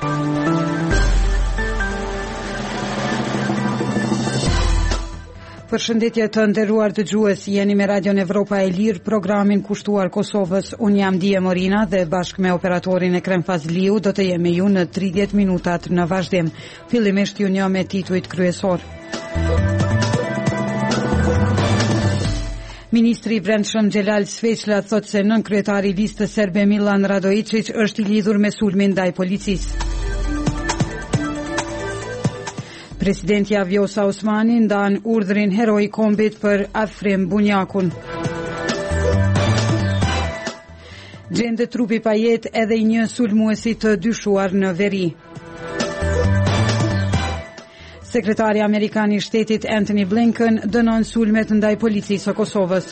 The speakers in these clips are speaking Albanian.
Përshëndetje të nderuar dëgjues, jeni me Radion Evropa e Lirë, programin kushtuar Kosovës. Unë jam Dije Morina dhe bashkë me operatorin Ekrem Fazliu do të jemi ju në 30 minutat në vazhdim. Fillimisht ju një me titujt kryesor. Ministri i Brendshëm Xhelal Sveçla thot se nën kryetari i listës serbe Milan Radojičić është i lidhur me sulmin ndaj policisë. Presidenti Vjosa Osmani ndan urdhrin heroi kombit për Afrim Bunjakun. Gjendet trupi pa jetë edhe i një sulmuesi të dyshuar në veri. Sekretari Amerikan i Shtetit Antony Blinken dënon sulmet ndaj policisë së Kosovës.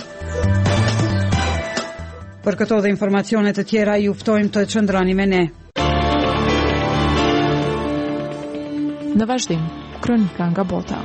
Për këto dhe informacione të tjera ju ftojmë të qëndrani me ne. Në vazhdim, kronika nga bota.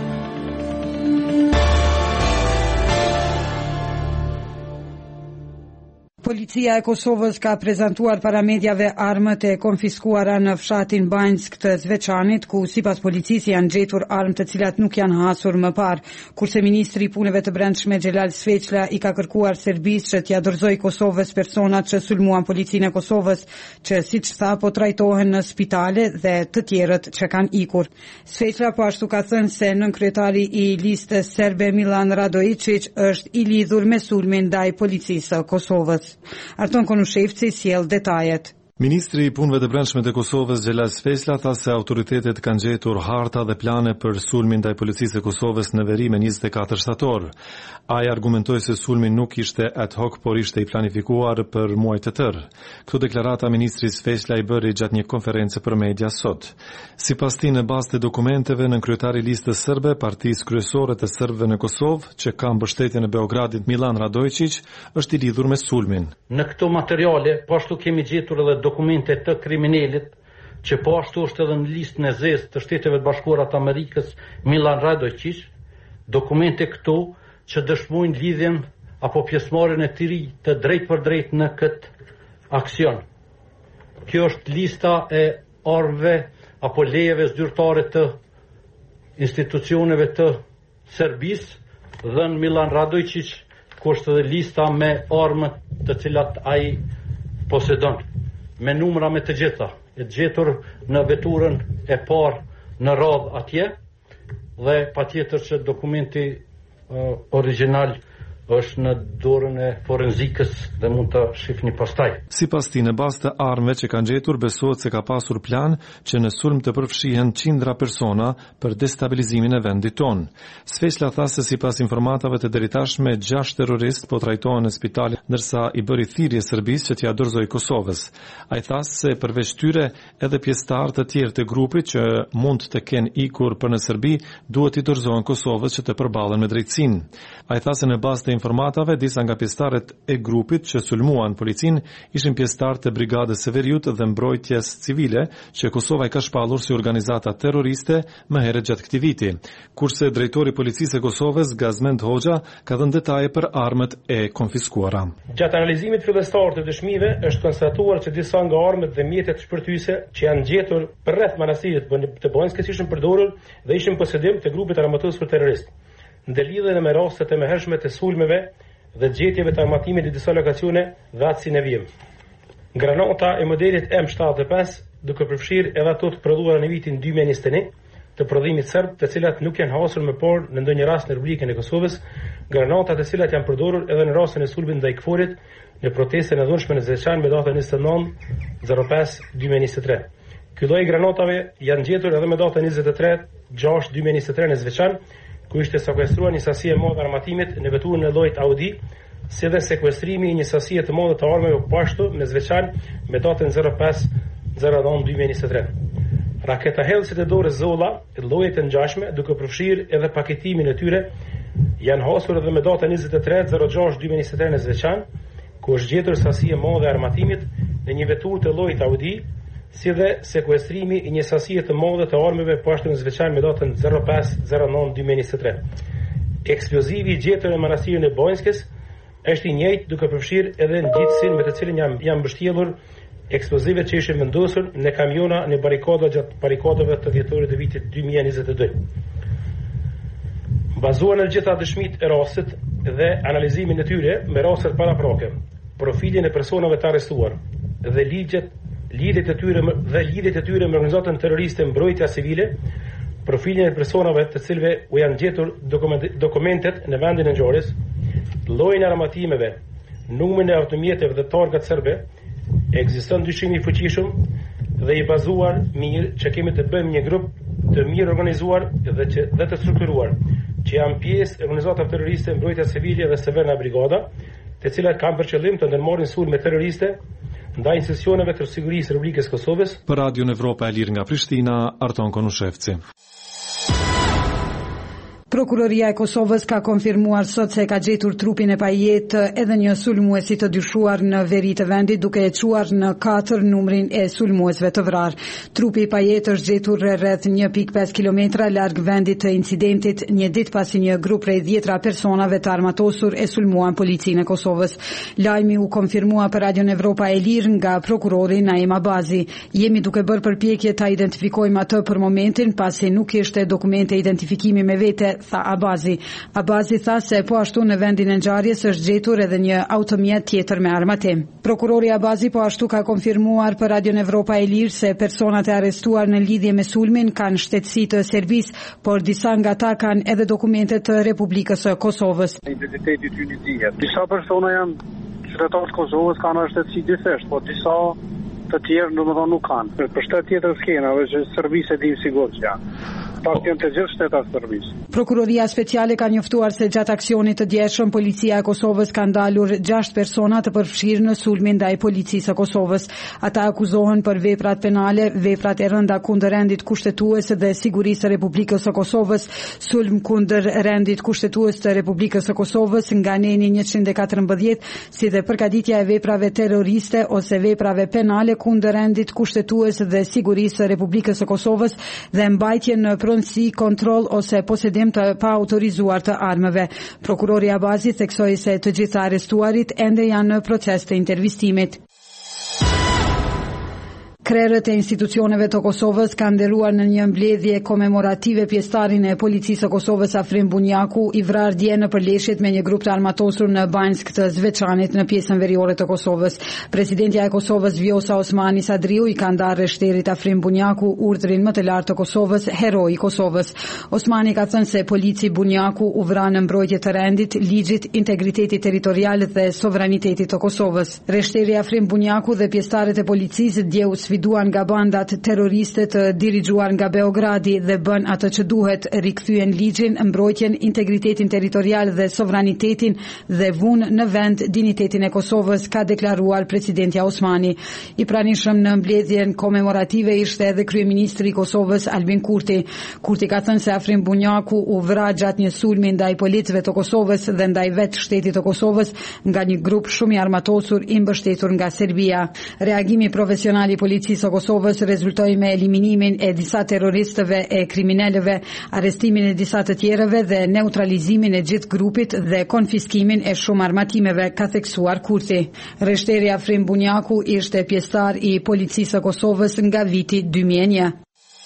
Policia e Kosovës ka prezantuar para mediave armët e konfiskuara në fshatin Banjsk të Zveçanit, ku sipas policisë janë gjetur armë të cilat nuk janë hasur më parë, kurse ministri i punëve të brendshme Xhelal Sveçla i ka kërkuar Serbisë që t'ia dorëzojë Kosovës personat që sulmuan policinë e Kosovës, që siç tha po trajtohen në spitale dhe të tjerët që kanë ikur. Sveçla po ashtu ka thënë se nënkryetari i listës serbe Milan Radojičić është i lidhur me sulmin ndaj policisë së Kosovës. Arton Konushevci sjell detajet. Ministri i punëve të brendshme të Kosovës Xhelal Sveçla tha se autoritetet kanë gjetur harta dhe plane për sulmin ndaj policisë së Kosovës në veri me 24 shtator. Ai argumentoi se sulmi nuk ishte ad hoc, por ishte i planifikuar për muaj të tërë. Këtë deklarata ministri Sveçla i bëri gjatë një konferencë për media sot. Sipas tij, në bazë të dokumenteve, nënkryetari i listës serbe, partisë kryesore të serbëve në Kosovë, që ka mbështetje në Beogradit, Milan Radojičić, është i lidhur me sulmin. Në këto materiale, po ashtu kemi gjetur edhe dokumente të kriminalit, që po ashtu është edhe në listën e zezë të Shteteve të Bashkuara të Amerikës Milan Radojičić, dokumente këto që dëshmojnë lidhjen apo pjesëmarrjen e tij të drejt për drejt në këtë aksion. Kjo është lista e armëve apo lejeve zyrtare të institucioneve të Serbisë dhe në Milan Radojičić, ku është edhe lista me armët të cilat ai posedon, me numra me të gjitha, e gjetur në veturën e parë në radhë atje, dhe patjetër që dokumenti original është në dorën e forenzikës dhe mund të shihni pastaj. Sipas tij, në bazë të armëve që kanë gjetur, besohet se ka pasur plan që në sulm të përfshihen qindra persona për destabilizimin e vendit tonë. Sveçla tha se sipas informatave të deritashme, 6 terroristë po trajtohen në spitale, ndërsa i bëri thirrje Serbisë që t'ia dorëzojë Kosovës. Ai tha se përveç tyre edhe pjesëtarë të tjerë të grupit që mund të kenë ikur për në Serbi duhet i dorëzohen Kosovës që të përballen me drejtësinë. Ai tha se në bazë të informatave, disa nga pjesëtarët e grupit që sulmuan policinë ishin pjesëtarë të brigadës së Veriut dhe mbrojtjes civile, që Kosova i ka shpallur si organizata terroriste më herët gjatë këtij viti. Kurse drejtori i policisë së Kosovës, Gazmend Hoxha, ka dhënë detaje për armët e konfiskuara. Gjatë analizimit fillestar të dëshmive është konstatuar që disa nga armët dhe mjetet shpërtyese që janë gjetur rreth manastirit të Banjskës ishin përdorur dhe ishin posedim të grupit armatosur terrorist. Në lidhje me rastet e mëhershme të sulmeve dhe gjetjeve të armatimit në disa lokacione dhe atë si në vijim. Granata e modelit M75, duke përfshirë edhe ato të prodhuara në vitin 2021 të prodhimit serb, të cilat nuk janë hasur më parë në ndonjë rast në Republikën e Kosovës, granata të cilat janë përdorur edhe në rastin e sulmit ndaj Kforit në protestën e dhunshme në Zveçan me datën 29/05/2023. Ky lloj granatave janë gjetur edhe me datën 23/06/2023 në Zveçan, ku ishte sekuestruar një sasi e madhe armatimit në veturën e llojit Audi, si dhe sekuestrimi i një sasie të madhe të armëve po ashtu në Zveçan me datën 05/09/2023. Raketa hellësit e dorës Zolla, llojet e ngjashme, duke përfshirë edhe paketimin e tyre, janë hasur edhe me datën 23/06/2023 në Zveçan, ku është gjetur sasi e madhe armatimit në një veturë të llojit Audi, si dhe sekuestrimi i një sasie të madhe të armëve po ashtu në Zveçan me datën 05/09/2023. Eksplozivi i gjetur në manastirin e Banjskës është i njëjtë, duke përfshirë edhe ngjitësin me të cilin janë mbështjellur eksplozive që ishin vendosur në kamiona në barikada gjatë barikadave të dhjetorit të vitit 2022. Bazuar në gjitha dëshmit e rastit dhe analizimin e tyre me rastet paraprake, profilin e personave të arrestuar dhe lidhjet e tyre me organizatën terroriste mbrojtja civile, profilin e personave të cilëve u janë gjetur dokumentet në vendin e ngjarjes, llojin e armatimeve, numrin e automjeteve dhe targat serbe, ekziston dyshim i fuqishëm dhe i bazuar mirë që kemi të bëjmë një grup të mirë organizuar dhe të strukturuar, që janë pjesë e organizatave terroriste mbrojtja civile dhe Severna Brigada, të cilat kanë për qëllim të ndërmarrin sulme terroriste ndaj institucioneve të sigurisë së Republikës Kosovës. Për Radio Evropa e Lirë nga Prishtina, Arton Konushevci. Prokuroria e Kosovës ka konfirmuar sot se ka gjetur trupin e pajet edhe një sulmuesi të dyshuar në veri të vendit, duke e quar në 4 numrin e sulmuesve të vrar. Trupi i pajet është gjetur rreth 1.5 kilometra larg vendit të incidentit, një ditë pasi një grup prej 10 personave të armatosur e sulmuan policinë e Kosovës. Lajmi u konfirmua për Radio Evropa e Lirë nga prokurori Naim Abazi. Jemi duke bërë përpjekje ta identifikojmë atë për momentin, pasi nuk ishte dokumente identifikimi me vete, tha Abazi. Abazi tha se po ashtu në vendin e ngjarjes është gjetur edhe një automjet tjetër me armatim. Prokurori Abazi po ashtu ka konfirmuar për Radio Evropa e Lirë se personat e arrestuar në lidhje me sulmin kanë shtetësi të Serbisë, por disa nga ta kanë edhe dokumente të Republikës së Kosovës. Identiteti i tyre dihet. Disa persona janë qytetarë të Kosovës, kanë shtetësi dyshesh, por disa të tjerë domethënë nuk kanë. Për shtet tjetër skena, veç Serbisë e dim sigurt që janë. Të gjithë shtetat Serbisë. Prokuroria speciale ka njoftuar se gjatë aksionit të djeshëm policia e Kosovës ka ndalur 6 persona të përfshirë në sulmin ndaj policisë së Kosovës. Ata akuzohen për veprat penale, veprat e rënda kundër rendit kushtetues dhe sigurisë së Republikës së Kosovës, sulm kundër rendit kushtetues të Republikës së Kosovës nga neni 114, si dhe përkatitja e veprave terroriste ose veprave penale kundër rendit kushtetues dhe sigurisë së Republikës së Kosovës dhe mbajtje në si kontroll ose posedim të pa autorizuar të armëve. Prokurori Abazi theksoi se të gjithë arrestuarit ende janë në proces të intervistimit. Krerët e institucioneve të Kosovës kanë nderuar në një mbledhje komemorative pjesëtarin e policisë së Kosovës Afrim Bunjaku, i vrarë dje në përleshjet me një grup të armatosur në Banjsk të Zveçanit në pjesën veriore të Kosovës. Presidentja e Kosovës Vjosa Osmani Sadriu i ka ndarë rreshterit Afrim Bunjaku urdhrin më të lartë të Kosovës, heroi i Kosovës. Osmani ka thënë se polici Bunjaku u vra në mbrojtje të rendit, ligjit, integritetit territorial dhe sovranitetit të Kosovës. Rreshteri Afrim Bunjaku dhe pjesëtarët e policisë dje duan nga bandat terroriste të dirigjuar nga Beogradi dhe bën atë që duhet, rikthyen ligjin, mbrojtjen, integritetin territorial dhe sovranitetin dhe vunë në vend dinjitetin e Kosovës, ka deklaruar presidentja Osmani. I pranishëm në mbledhjen komemorative ishte edhe kryeministri i Kosovës Albin Kurti. Kurti ka thënë se Afrim Bunjaku u vra gjatë një sulmi ndaj policëve të Kosovës dhe ndaj vetë shtetit të Kosovës nga një grup shumë i armatosur i mbështetur nga Serbia. Reagimi profesional i policisë së Kosovës rezultoi me eliminimin e disa terroristëve e kriminalëve, arrestimin e disa të tjerëve dhe neutralizimin e gjithë grupit dhe konfiskimin e shumë armatimeve, ka theksuar Kurti. Rreshteri Afrim Bunjaku ishte pjesëtar i policisë së Kosovës nga viti 2001.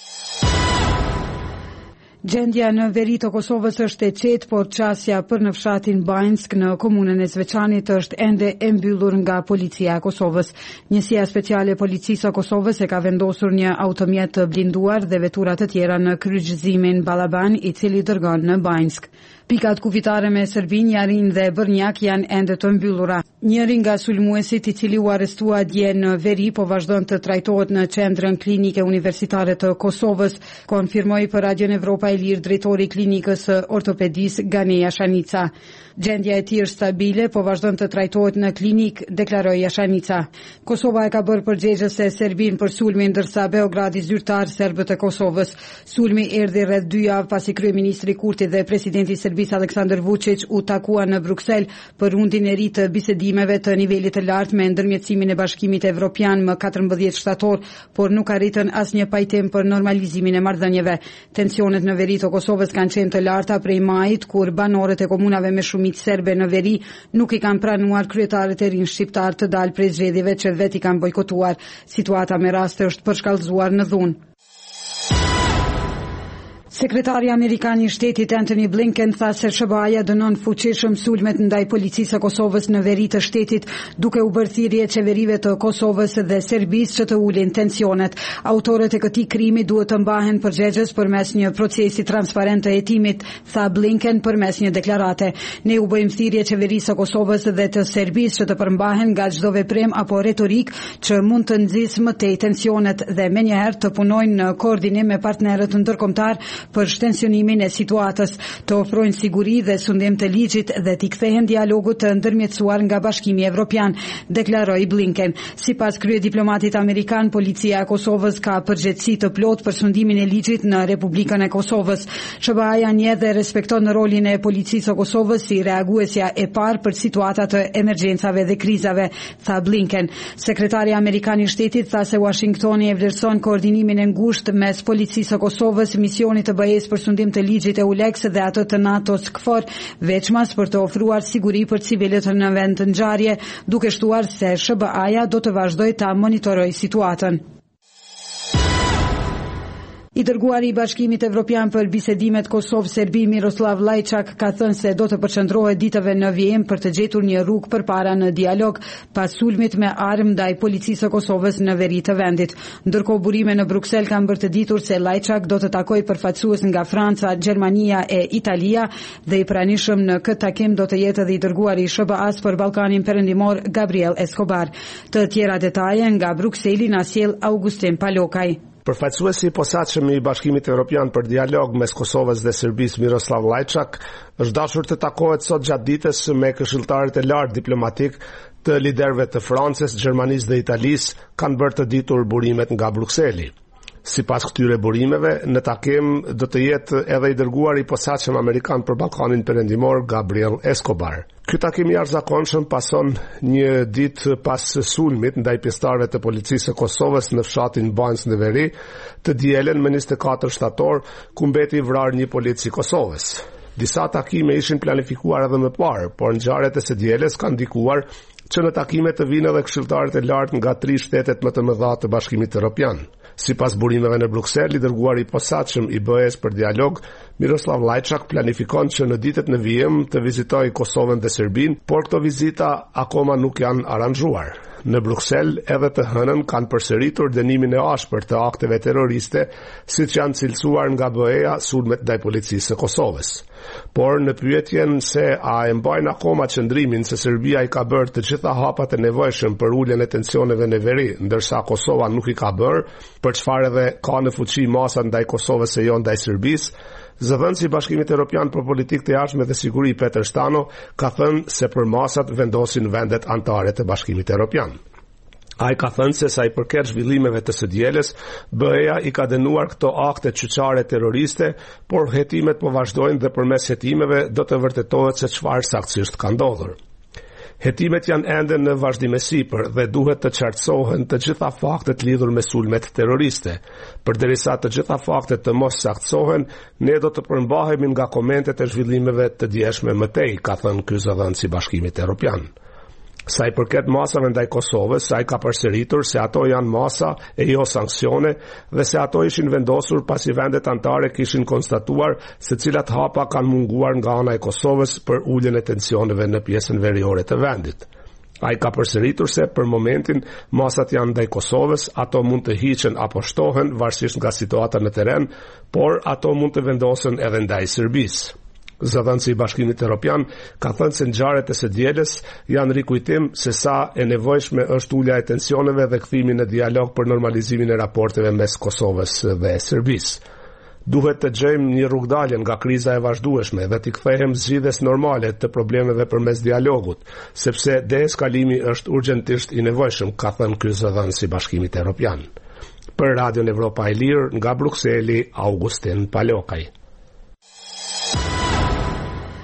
Gjendja në veri të Kosovës është e qetë, por qasja për në fshatin Banjsk në komunën e Zveçanit është ende e mbyllur nga policia e Kosovës. Njësia speciale e policisë së Kosovës e ka vendosur një automjet të blinduar dhe vetura të tjera në kryqëzimin Balaban, i cili dërgon në Banjsk. Pikat kufitare me Serbin, Jarin dhe Bërnjak janë ende të mbyllura. Njëri nga sulmuesit, i cili u arrestua dje në veri, po vazhdon të trajtohet në qendrën klinike universitare të Kosovës, konfirmoi për Radio Evropa e Lirë drejtori i klinikës ortopedisë Ganeja Shanica. Gjendja e tij është stabile, po vazhdon të trajtohet në klinik, deklaroi Shanica. Kosova e ka bërë përgjigje se Serbin për sulmin, ndërsa Beogradi zyrtar serbët e Kosovës. Sulmi erdhi rreth 2 javë pasi kryeministri Kurti dhe presidenti i Serbisë Aleksandar Vučić u takua në Bruksel për rundin e ri të bisedimeve të nivelit të lartë me ndërmjetësimin e Bashkimit Evropian më 14 shtator, por nuk arritën asnjë pajtim për normalizimin e marrëdhënieve. Tensionet në veri të Kosovës kanë qenë të larta prej majit, kur banorët e komunave me shumicë serbe në veri nuk i kanë pranuar kryetarët e rinj shqiptar të dalë prej zgjedhjeve që vetë i kanë bojkotuar. Situata me raste është përshkallëzuar në dhunë. Sekretari Amerikan I Shtetit Antony Blinken tha se SBA-ja dënon fuqishëm sulmet ndaj policisë së Kosovës në veri të shtetit, duke u bërë thirrje qeverive të Kosovës dhe Serbisë që të ulin tensionet. Autorët e këtij krimi duhet të mbahen përgjegjës përmes një procesi transparent të hetimit, tha Blinken përmes një deklarate. Ne u bëjmë thirrje qeverisë së Kosovës dhe të Serbisë që të përmbahen nga çdo veprim apo retorik që mund të nxjisë më tej tensionet dhe menjëherë të punojnë në koordinim me partnerët ndërkombëtar për shtensionimin e situatës, të ofrojnë siguri dhe sundim të ligjit dhe t'i kthehen dialogut të ndërmjetësuar nga Bashkimi Evropian, deklaroi Blinken. Sipas kryediplomatit amerikan, policia e Kosovës ka përgjegjësi të plotë për sundimin e ligjit në Republikën e Kosovës. SBA-ja njeh dhe respekton rolin e policisë së Kosovës si reaguesja e parë për situata të emergjencave dhe krizave, tha Blinken. Sekretari Amerikan I Shtetit tha se Washingtoni e vlerëson koordinimin e ngushtë mes policisë së Kosovës, misionit të BE-s për sundim të ligjit e ULEX dhe ato të NATO-s KFOR, veçmas për të ofruar siguri për civilët në vend të ngjarje, duke shtuar se SBA-ja do të vazhdojë ta monitorojë situatën. I dërguari I Bashkimit Evropian për bisedimet Kosovë-Serbi Miroslav Lajçak ka thënë se do të përqendrohet ditëve në vijim për të gjetur një rrugë përpara në dialog pas sulmit me armë ndaj policisë së Kosovës në veri të vendit. Ndërkohë burime në Bruksel kanë bërë të ditur se Lajçak do të takojë përfaqësues nga Franca, Gjermania e Italia dhe I pranishëm në këtë takim do të jetë edhe I dërguari I SBA-s për Ballkanin Perëndimor Gabriel Escobar. Të tjera detaje nga Brukseli na sjell Augustin Palokaj. Përfaqësuesi I posaçëm I Bashkimit Evropian për dialog mes Kosovës dhe Serbisë Miroslav Lajçak është dashur të takohet sot gjatë ditës me këshilltarët e lartë diplomatik të liderëve të Francës, Gjermanisë dhe Italisë, kanë bërë të ditur burimet nga Brukseli. Sipas këtyre burimeve, në takim do të jetë edhe I dërguari I posaçëm amerikan për Ballkanin Perëndimor Gabriel Escobar. Ky takim I jashtëzakonshëm pason një ditë pas sulmit ndaj pjesëtarëve të policisë së Kosovës në fshatin Banjës në veri të dielën më 24 shtator, ku mbeti I vrarë një polic I Kosovës. Disa takime ishin planifikuar edhe më parë, por ngjarjet e së dielës kanë ndikuar që në takime të vinë edhe këshilltarët e lartë nga 3 shtetet më të mëdha të Bashkimit Evropian. Sipas burimeve në Bruksel, I dërguari I posaçëm I BE-s për dialog, Miroslav Lajçak planifikon që në ditët në vijim të vizitojë Kosovën dhe Serbinë, por këto vizita akoma nuk janë aranjuar. Në Bruksel, edhe të hënën kanë përsëritur dënimin e ashpër të akteve terroriste, siç janë cilësuar nga BE-ja sulmet ndaj policisë së Kosovës. Por në pyetjen se a e mbajnë akoma qëndrimin se Serbia I ka bërë të gjitha hapat e nevojshëm për uljen e tensioneve në veri, ndërsa Kosova nuk I ka bërë, për çfarë edhe ka në fuqi masa ndaj Kosovës e jo ndaj Serbisë, zëvendësi I Bashkimit Evropian për politikë të jashtme dhe siguri Peter Stano ka thënë se për masat vendosin vendet anëtare të Bashkimit Evropian. Ai ka thënë se sa I përket zhvillimeve të së dielës, BE-ja I ka dënuar këto akte qyçare terroriste, por hetimet po vazhdojnë dhe përmes hetimeve do të vërtetohet se çfarë saktësisht ka ndodhur. Hetimet janë ende në vazhdim e sipër dhe duhet të qartësohen të gjitha faktet lidhur me sulmet terroriste. Përderisa të gjitha faktet të mos saktësohen, ne do të përmbahemi nga komentet e zhvillimeve të djeshme më tej, ka thënë ky zëdhënës I Bashkimit Evropian. Sa I përket masave ndaj Kosovës, ai ka përsëritur se ato janë masa e jo sanksione dhe se ato ishin vendosur pasi vendet anëtare kishin konstatuar se cilat hapa kanë munguar nga ana e Kosovës për uljen e tensioneve në pjesën veriore të vendit. Ai ka përsëritur se për momentin masat janë ndaj Kosovës, ato mund të hiqen apo shtohen varësisht nga situata në terren, por ato mund të vendosen edhe ndaj Serbisë. Zëdhënësi I Bashkimit Evropian ka thënë se ngjarjet e së dielës janë rikujtim se sa e nevojshme është ulja e tensioneve dhe kthimi në dialog për normalizimin e raporteve mes Kosovës dhe Serbisë. Duhet të gjejmë një rrugdalje nga kriza e vazhdueshme dhe të kthehemi zgjidhjes normale të problemeve përmes dialogut, sepse deeskalimi është urgjentisht I nevojshëm, ka thënë ky zëdhënës I Bashkimit Evropian. Për Radion Evropa e Lirë, nga Brukseli, Augustin Palokaj.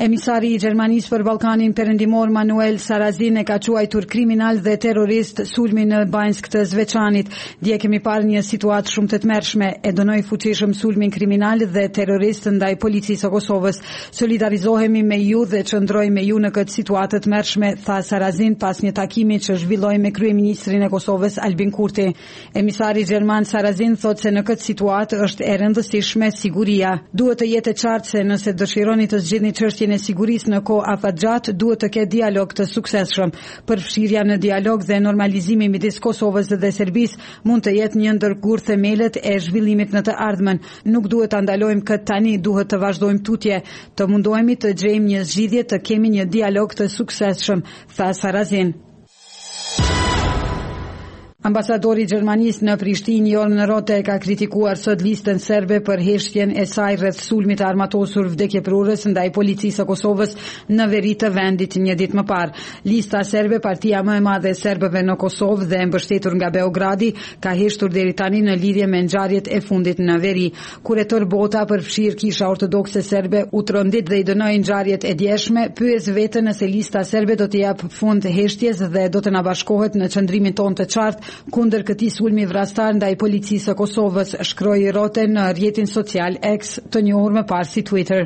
Emisari i Gjermanisë për Ballkanin Perëndimor Manuel Sarrazin e ka quajtur kriminal dhe terrorist sulmin në Banjsk të Zveçanit. Dje kemi parë një situatë shumë të tmerrshme, e dënoi fuqishëm sulmin kriminal dhe terrorist ndaj policisë së Kosovës. Solidarizohemi me ju dhe qëndroj me ju në këtë situatë të tmerrshme, tha Sarrazin pas një takimi që zhvilloi me kryeministrin e Kosovës Albin Kurti. Emisari gjerman Sarrazin thotë se në këtë situatë është e rëndësishme siguria. Duhet të jetë e qartë se nëse dëshironi të zgjidhni çështjen e sigurisë në kohë afatgjatë, duhet të ketë dialog të suksesshëm. Përfshirja në dialog dhe normalizimi midis Kosovës dhe Serbisë mund të jetë një ndër themelët e zhvillimit në të ardhmen. Nuk duhet ta ndalojmë këtë tani, duhet të vazhdojmë tutje, të mundohemi të gjejmë një zgjidhje, të kemi një dialog të suksesshëm, tha Sarrazin. Ambasadori i Gjermanisë në Prishtinë Jorn Rote ka kritikuar sot listën serbe për heshtjen e saj rreth sulmit të armatosur vdekjeprurës ndaj policisë së Kosovës në veri të vendit një ditë më parë. Lista serbe, partia më e madhe e serbëve në Kosovë dhe mbështetur nga Beogradi, ka heshtur deri tani në lidhje me ngjarjet e fundit në veri. Kurretor Bota përfshir Kisha Ortodokse serbe u trondit dhe i dënoi ngjarjet e djeshme, pyes veten nëse lista serbe do të jap fund heshtjes dhe do të na bashkohet në qëndrimin tonë të qartë kundër këtij sulmi vrastar ndaj policisë së Kosovës, shkroi Rote në rrjetin social X, të njohur më parë si Twitter.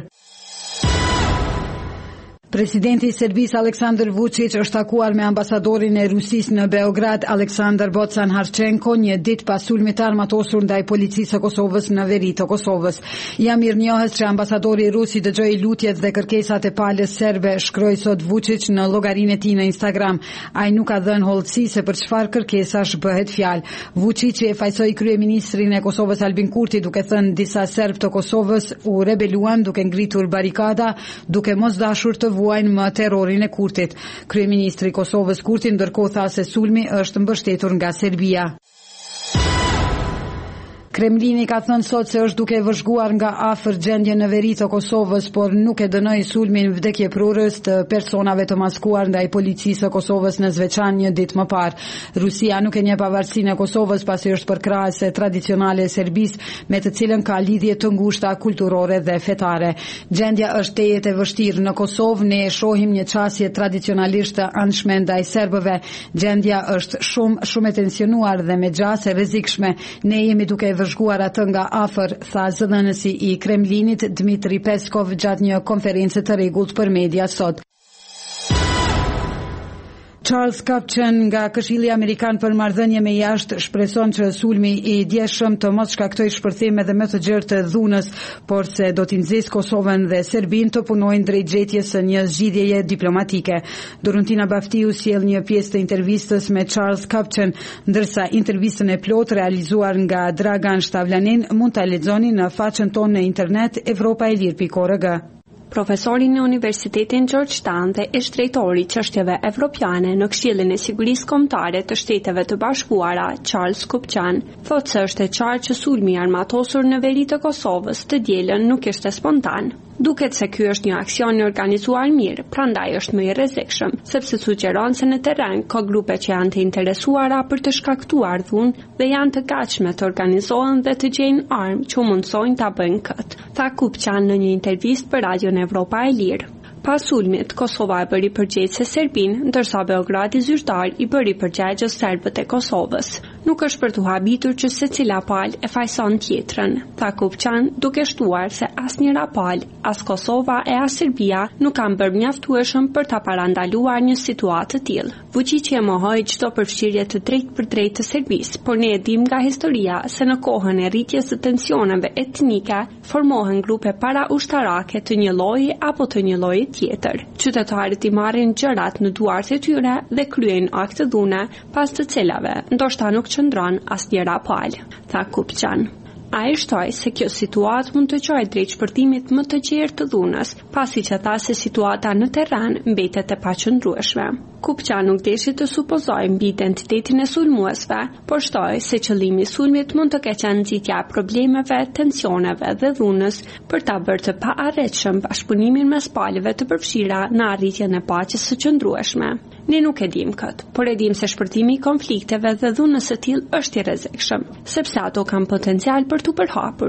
Presidenti i Serbisë Aleksandar Vučić është takuar me ambasadorin e Rusisë në Beograd Aleksandar Bocan Harçenko një ditë pas sulmit të armatosur ndaj policisë së Kosovës në veri të Kosovës. Jam mirënjohës që ambasadori rus i dëgjoi lutjet dhe kërkesat e palës serbe, shkroi sot Vučić në llogarinë e tij në Instagram. Ai nuk ka dhënë hollësi se për çfarë kërkesash bëhet fjalë. Vučić e fajsoi kryeministrin e Kosovës Albin Kurti duke thënë disa serb të Kosovës u rebeluan duke ngritur barikada, duke mos dashur të vuajnë më terrorin e Kurtit. Kryeministri i Kosovës Kurti ndërkohë tha se sulmi është mbështetur nga Serbia. Kremlini ka thënë sot se është duke vëzhguar nga afër gjendjen në veri të Kosovës, por nuk e dënoi sulmin vdekjeprurës të personave të maskuar ndaj policisë së Kosovës në Zveçan një ditë më parë. Rusia nuk e njeh pavarësinë e Kosovës pasi është përkrahase tradicionale e Serbisë, me të cilën ka lidhje të ngushta kulturore dhe fetare. Gjendja është tejet e vështirë në Kosovë, ne e shohim një qasje tradicionalisht të anshme ndaj serbëve. Gjendja është shumë e tensionuar dhe me gjasë e rrezikshme. Ne jemi duke vëzhguar atë nga afër, tha zëdhënësi i Kremlinit Dmitri Peskov gjatë një konferencë të rregullt për media sot. Charles Kupchan nga Këshilli Amerikan për Marrëdhënie me Jashtë shpreson që sulmi i djeshëm të mos shkaktoj shpërthim edhe më të gjerë të dhunës, por se do t'i nxjisë Kosovën dhe Serbinë të punojnë drejt gjetjes së një zgjidhjeje diplomatike. Doruntina Baftiu sjell një pjesë të intervistës me Charles Kupchan, ndërsa intervistën e plotë realizuar nga Dragan Stavlanin mund ta lexoni në faqen tonë në internet evropaelir.org. Profesori në Universitetin Georgetown dhe ish drejtori i çështjeve evropiane në Këshillin e Sigurisë Kombëtare të Shteteve të Bashkuara, Charles Kupchan, thotë se është e qartë që sulmi i armatosur në veri të Kosovës të dielën nuk ishte spontan. Duket se ky është një aksion i organizuar mirë, prandaj është më i rrezikshëm, sepse sugjeron se në terren ka grupe që janë të interesuara për të shkaktuar dhunë dhe janë të gatshme të organizohen dhe të gjejnë armë që mundsojnë ta bëjnë këtë, tha Kupchan në një intervistë për Radion Evropa e Lirë. Pas sulmit, Kosova e bëri përgjegjëse Serbinë, ndërsa Beogradi zyrtar i bëri përgjegjës serbët e Kosovës. Nuk është për të habitur që secila palë e fajson tjetrën, tha Kupchan, duke shtuar se asnjëra palë, as Kosova e as Serbia nuk kanë bërë mjaftueshëm për ta parandaluar një situatë të tillë. Vučić e mohoi çdo përfshirje të drejtë të Serbisë, por ne e dim nga historia se në kohën e rritjes së tensioneve etnike formohen grupe para ushtarake të një lloji apo të një lloji tjetër. Qytetarët i marrin gjërat në duart e tyre dhe kryejnë akte dhune, pas të cilave ndoshta nuk qëndron asnjëra palë, tha Kupchan. Ai shtoi se kjo situatë mund të çojë drejt shpërthimit më të gjerë të dhunës, pasi që tha se situata në terren mbetet e paqëndrueshme. Kupchan nuk deshi të supozojë mbi identitetin e sulmuesve, por shtoi se qëllimi i sulmit mund të ketë qenë nxitja e problemeve, tensioneve dhe dhunës për ta bërë të paarritshëm bashkëpunimin mes palëve të përfshira në arritjen e paqes së qëndrueshme. Ne nuk e dim këtë, por e dim se shpërthimi i konflikteve dhe dhunës së tillë është i rrezikshëm, sepse ato kanë potencial për të përhapur.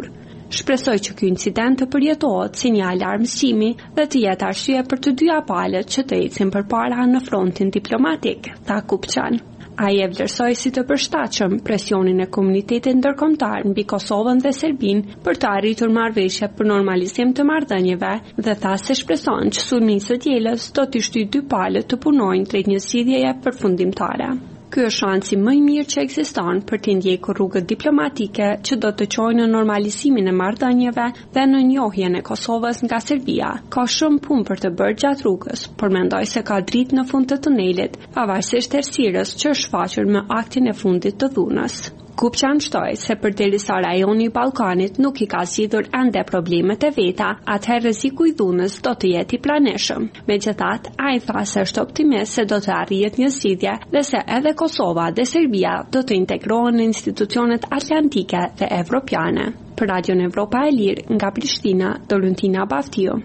shpresoj që ky incident të përjetohet si një alarmësimi dhe të jetë arsye për të dyja palët që të ecin përpara në frontin diplomatik, tha Kupçan. Ai e vlerësoi si të përshtatshëm presionin e komunitetit ndërkombëtar mbi Kosovën dhe Serbinë për të arritur marrëveshje për normalizim të marrëdhënieve dhe tha se shpreson që sulmi i së dielës do të shtyjë dy palët të punojnë drejt një zgjidhjeje përfundimtare. Ky është shansi më i mirë që ekziston për të ndjekur rrugët diplomatike që do të çojnë në normalizimin e marrëdhënieve dhe në njohjen e Kosovës nga Serbia. Ka shumë punë për të bërë gjatë rrugës, por mendoj se ka dritë në fund të tunelit, pavarësisht errësirës që është shfaqur me aktin e fundit të dhunës. Kupçan shtoi se përderisa rajoni i Ballkanit nuk i ka zgjidhur ende problemet e veta, atëherë rreziku i dhunës do të jetë i planeshëm. Megjithatë, ai tha se është optimist se do të arrihet një zgjidhje dhe se edhe Kosova dhe Serbia do të integrohen në institucionet atlantike dhe evropiane. Për Radion Evropa e Lirë nga Prishtina, Dolentina Baftiu.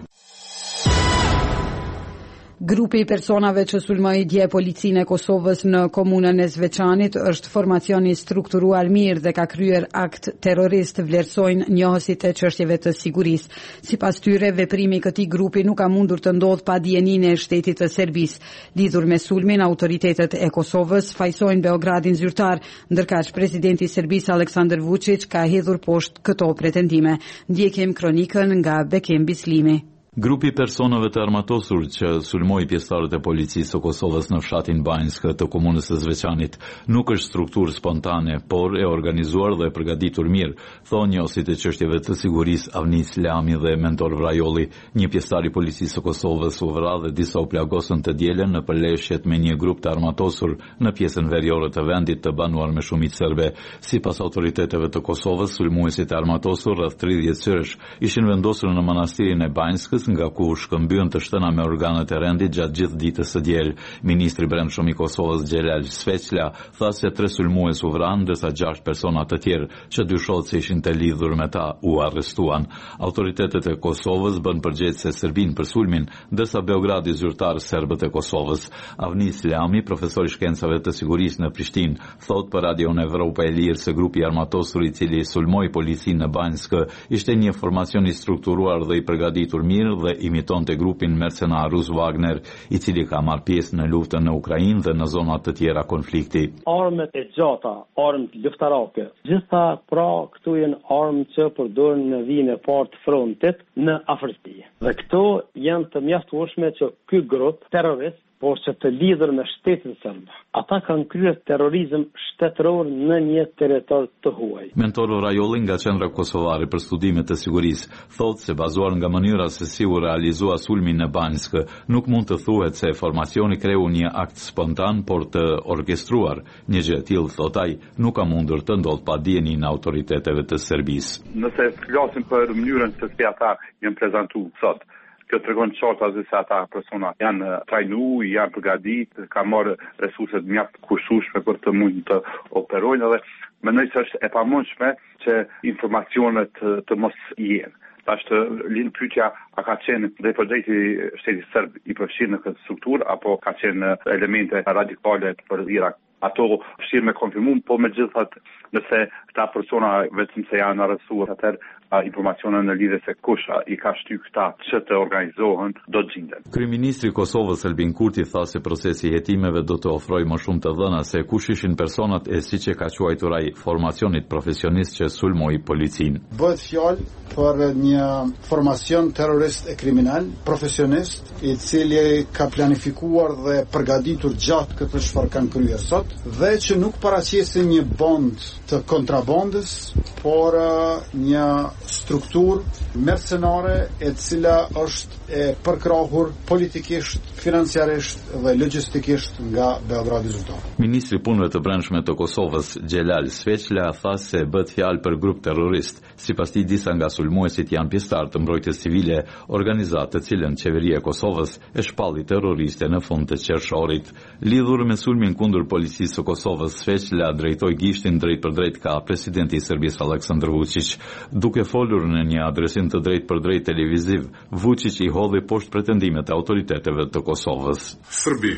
Grupi i personave që sulmoi dje policinë e Kosovës në komunën e Zveçanit është formacion i strukturuar mirë dhe ka kryer akt terrorist, vlerësojnë njohësit e çështjeve të sigurisë. Sipas tyre, veprimi i këtij grupi nuk ka mundur të ndodhë pa dijeninë e shtetit të Serbisë. Lidhur me sulmin, autoritetet e Kosovës fajsojnë Beogradin zyrtar, ndërkaq presidenti i Serbisë Aleksandar Vučić ka hedhur poshtë këto pretendime. Ndjekim kronikën nga Bekim Bislimi. Grupi personave të armatosur që sulmoi pjesëtarët e policisë së Kosovës në fshatin Banjsk të komunës së Zveçanit nuk është strukturë spontane, por e organizuar dhe e përgatitur mirë, thonë njohësit e çështjeve të sigurisë Avnis Lami dhe Mentor Vrajolli. Një pjesëtar i policisë së Kosovës u vra dhe disa u plagosën të dielën në përleshjet me një grup të armatosur në pjesën veriore të vendit të banuar me shumicë serbe. Sipas autoriteteve të Kosovës, sulmuesit e armatosur rreth 30 syresh ishin vendosur në manastirin e Banjskës, nga ku shkëmbyen të shtëna me organet e rendit gjatë gjithë ditës së diel. Ministri i Brendshëm i Kosovës Xhelal Sveçla tha se 3 sulmues u vranë, ndërsa 6 persona të tjerë që dyshohet se ishin të lidhur me ta u arrestuan. Autoritetet e Kosovës bën përgjegjëse Serbinë për sulmin, ndërsa Beogradi zyrtar serbët e Kosovës. Avnis Lami, profesor i shkencave të sigurisë në Prishtinë, thot për Radion Evropa e Lirë se grupi armatosur i cili sulmoi policinë në Banjsk ishte një formacion i strukturuar dhe i përgatitur mirë dhe imiton të grupin mercenar rus Wagner, i cili ka marrë pjesë në luftën në Ukrainë dhe në zona të tjera konflikti. Armët e gjata, armët luftarake, gjitha pra këtu janë armë që përdoren në vijën e parë të frontit në Afrikë. Dhe këto janë të mjaftueshme që ky grup terrorist por që të lidhur me shtetin serb. Ata kanë kryer terrorizëm shtetëror në një territor të huaj. Mentor Vrajolli nga Qendra Kosovare për Studime të Sigurisë thotë se bazuar nga mënyra se si u realizua sulmi në Banjsk, nuk mund të thuhet se formacioni kreu një akt spontan, por të orkestruar. Një gjë e tillë, thot ai, nuk ka mundur të ndodhë pa dijenin e autoriteteve të Serbisë. Nëse flasim për mënyrën se si ata janë prezantuar sot, kjo tregon qartë se ata persona janë trajnu, janë përgatitur, kanë marrë resurset mjaft kushtueshme për të mund të operojnë dhe mendoj se është e pamundshme që informacionet të mos jenë. Tash të lind pyetja, a ka qenë drejt për drejt i shtetit serb i përfshirë në këtë strukturë apo ka qenë elemente radikale për Irak? Ato fshirë me konfirmum, po megjithatë nëse këta persona vetëm se janë arrestuar, atëherë informacione në lidhje se kush i ka shtyr këta që të organizohen do të gjenden. Kryeministri i Kosovës Albin Kurti tha se procesi i hetimeve do të ofrojë më shumë të dhëna se kush ishin personat e siç e ka quajtur ai formacionit profesionist që sulmoi policinë. Bëhet fjalë për një formacion terrorist e kriminal, profesionist, i cili ka planifikuar dhe përgatitur gjatë këtë çfarë kanë kryer sot, dhe që nuk paraqesin një bond të kontrabandës, por një strukturë mercenare e cila është e përkrahur politikisht, financiarisht dhe logjistikisht nga Beogradi zyrtar. Ministri i Punëve të Brendshme të Kosovës Xhelal Sveçla tha se bëhet fjalë për grup terrorist. Sipas tij, disa nga sulmuesit janë pjesëtar të mbrojtjes civile, organizatë të cilën qeveria e Kosovës e shpalli terroriste në fund të qershorit. Lidhur me sulmin kundër policisë së Kosovës, Sveçla drejtoi gishtin drejt për drejt ka presidenti i Serbisë Aleksandar Vučić. Duke folur në një adresim të drejt për drejt televiziv, Vučić i hodhi poshtë pretendimet e autoriteteve të Kosovës. Срби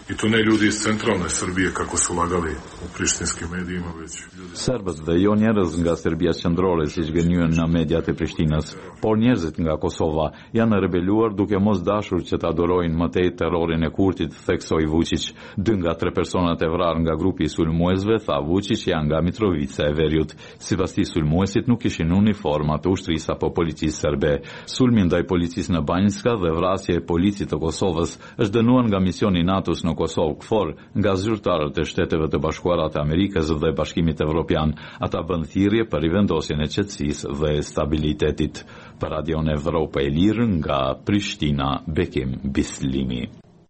I to ne ljudi iz centralne Srbije, kako su lagali u prištinskim medijima, već ljudi... Serbët dhe jo njerëz nga Serbia qendrore, siç gënjyen në mediat e Prishtinës, por njerëzit nga Kosova janë rebeluar duke mos dashur që ta adorojnë më tej terrorin e Kurtit, theksoi Vučić. 2 nga 3 personat e vrarë nga grupi i sulmuesve, tha Vučić, janë nga Mitrovica e Veriut. Sipas tij, sulmuesit nuk kishin uniforma të ushtrisë apo policisë serbe. Sulmi ndaj policisë në Banjska dhe vrasja e policit të Kosovës është dënuar nga misioni NATO-s në Kosovë KFOR nga zyrtarët e Shteteve të Bashkuara të Amerikës dhe Bashkimit Evropian. Ata bën thirrje për rivendosjen e qetësisë dhe stabilitetit. Për Radion Evropa e Lirë nga Prishtina, Bekim Bislimi.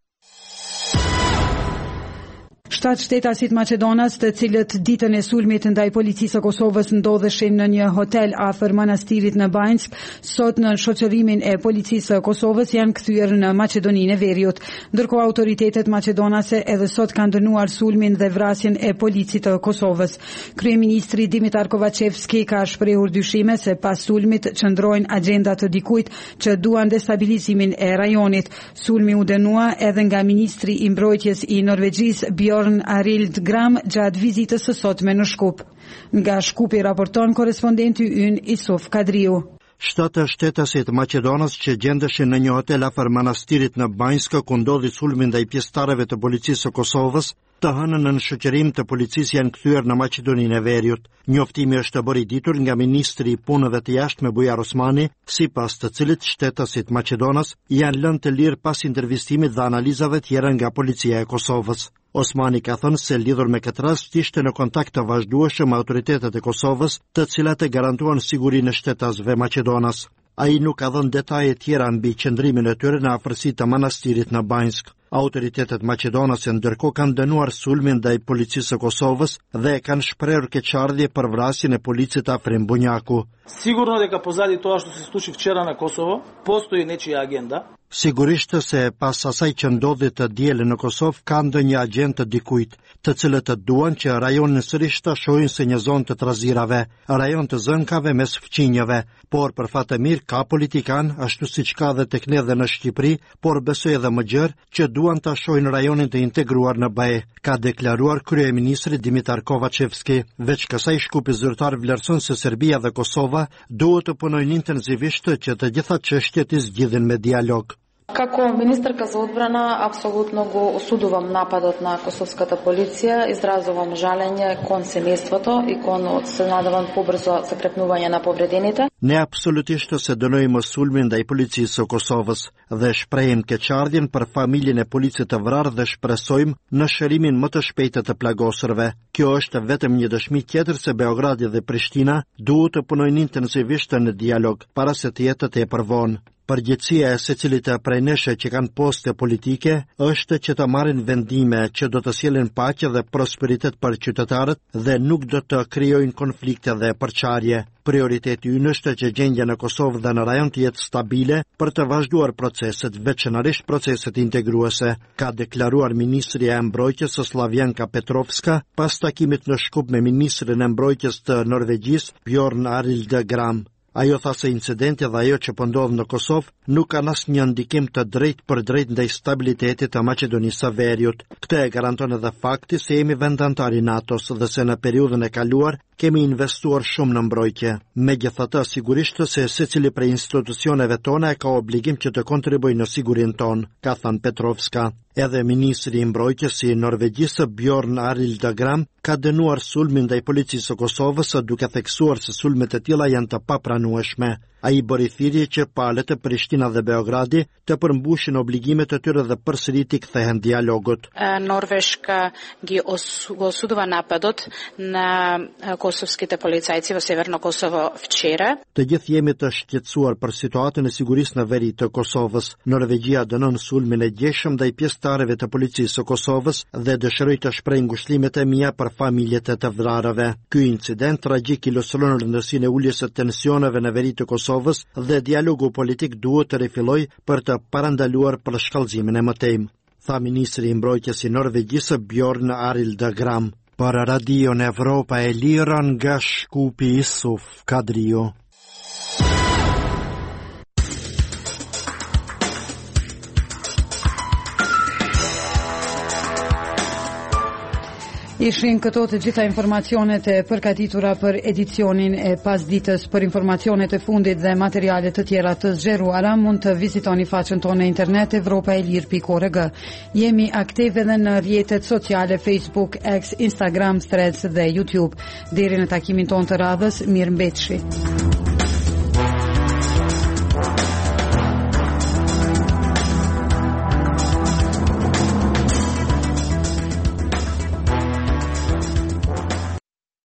7 shtetasit Maqedonas, të cilët ditën e sulmit ndaj policisë së Kosovës ndodheshin në një hotel afër manastirit në Banjsk, sot në shoqërimin e policisë së Kosovës janë kthyer në Maqedoninë e Veriut. Ndërkohë autoritetet maqedonase edhe sot kanë dënuar sulmin dhe vrasjen e policit të Kosovës. Kryeministri Dimitar Kovacevski ka shprehur dyshime se pas sulmit qëndrojnë agenda të dikujt që duan destabilizimin e rajonit. Sulmi u dënua edhe nga ministri i mbrojtjes i Norvegjisë Bjorn Arild Gram gjatë vizitës së sotme në Shkup. Nga Shkupi raporton korespondenti ynë Isuf Kadriu. 7 shtetasit Maqedonës që gjendeshin në një hotel afër manastirit në Banjska ku ndodhi sulmi ndaj pjesëtarëve të policisë së Kosovës, të hënën në shoqërim të policisë janë kthyer në Maqedoninë e Veriut. Njoftimi është bërë i ditur nga ministri i punëve të jashtme Bujar Osmani, sipas të cilit shtetasit Maqedonës janë lënë të lirë pas intervistimit dhe analizave tjera nga policia e Kosovës. Osmani ka thënë se lidhur me këtë rast ishte në kontakt të vazhdueshëm me autoritetet e Kosovës, të cilat e garantuan sigurinë e shtetasve Maqedonas. Ai nuk ka dhënë detaje tjera mbi qëndrimin e tyre në afërsi të manastirit në Banjsk. Autoritetet maqedonase ndërkohë kanë dënuar sulmin ndaj policisë së Kosovës dhe kanë shprehur keqardhje për vrasjen e policit Afrim Bunjaku. Sigurno дека позади тоа што се случи вчера на Косово, постои нечија агенда. Sigurisht se pas asaj që ndodhi të diele në Kosovë ka ndonjë agjent të dikujt, të cilët të duan që rajonin sërish ta shohin se një zonë të trazirave, rajon të zënkave mes fqinjeve, por për fat të mirë ka politikan, ashtu siç ka edhe tek ne dhe në Shqipëri, por besoj edhe më gjerë që duan ta shohin rajonin të integruar në BE, ka deklaruar kryeministri Dimitar Kovacevski. Veç kësaj, Shkupi zyrtar vlerëson se Serbia dhe Kosova duhet të punojnë intenzivisht që të gjitha çështjet i zgjidhen me dialog. Како министерка за одбрана, апсолутно го осудувам нападот на косовската полиција, изразувам жалење кон семејството и кон се надевам побрзо закрепнување на повредените. Ne absolutisht se dënojmë sulmin ndaj policisë së Kosovës dhe shprehim keqardhjen për familjen e policit të vrarë dhe shpresojmë në shërimin më të shpejtë të plagosërve. Kjo është vetëm një dëshmi tjetër se Beogradi dhe Prishtina duhet të punojnë intensivisht në dialog para se të jetë tepër vonë. Përgjegjësia e secilit prej nesh që kanë poste politike është që të marrin vendime që do të sjellin paqe dhe prosperitet për qytetarët dhe nuk do të krijojnë konflikte dhe përçarje. Prioriteti ynë është që gjendja në Kosovë dhe në rajon të jetë stabile për të vazhduar proceset, veçanërisht proceset integruese, ka deklaruar ministri e mbrojtjes Slavjanka Petrovska pas takimit në Shkup me ministrin e mbrojtjes të Norvegjisë Bjorn Arild Gram. Ajo tha se incidenti dhe ajo që po ndodh në Kosovë nuk ka asnjë ndikim të drejtë për drejtë ndaj stabilitetit të Maqedonisë së Veriut. Këtë e garanton edhe fakti se jemi vend antar i NATO-s dhe se në periudhën e kaluar kemi investuar shumë në mbrojtje. Megjithatë, sigurisht se secili prej institucioneve tona ka obligim që të kontribuojë në sigurinë tonë, ka thënë Petrovska. Edhe ministri i mbrojtjes i Norvegjisë Bjorn Arild Gram ka dënuar sulmin ndaj policisë së Kosovës duke theksuar se sulmet e tilla janë të papranueshme. Ai bëri thirrje që palët e Prishtina dhe Beogradi të përmbushin obligimet e tyre dhe përsëriti kthehen dialogut. Norveška ги осудува нападот на kosovskите policajci во Северно Косово вчера. Të gjithë jemi të shqetësuar për situatën e sigurisë në veri të Kosovës. Norvegjia dënon sulmin e gjeshëm ndaj pjesëtarëve të policisë së Kosovës dhe dëshiroj të shpreh ngushëllimet e mia për familjet e të vrarëve. Ky incident tragjik ilustron rëndësinë e uljes së tensioneve në veri të Kosovës dhe dialogu politik duhet të rifillojë për të parandaluar përshkallëzimin e mëtejmë, tha ministri i mbrojtjes i Norvegjisë Bjorn Arild Gram. Për Radion Evropa e Lirë nga Shkupi Isuf Kadriu. Ishin këto të gjitha informacionet e përgatitura për edicionin e pasditës. Për informacionet e fundit dhe materialet të tjera të zgjeruara mund të vizitoni faqen tonë në internet evropaelir.org. Jemi aktive edhe në rrjetet sociale Facebook, X, Instagram, Threads dhe YouTube. Deri në takimin tonë të radhës, mirëmbëjtje.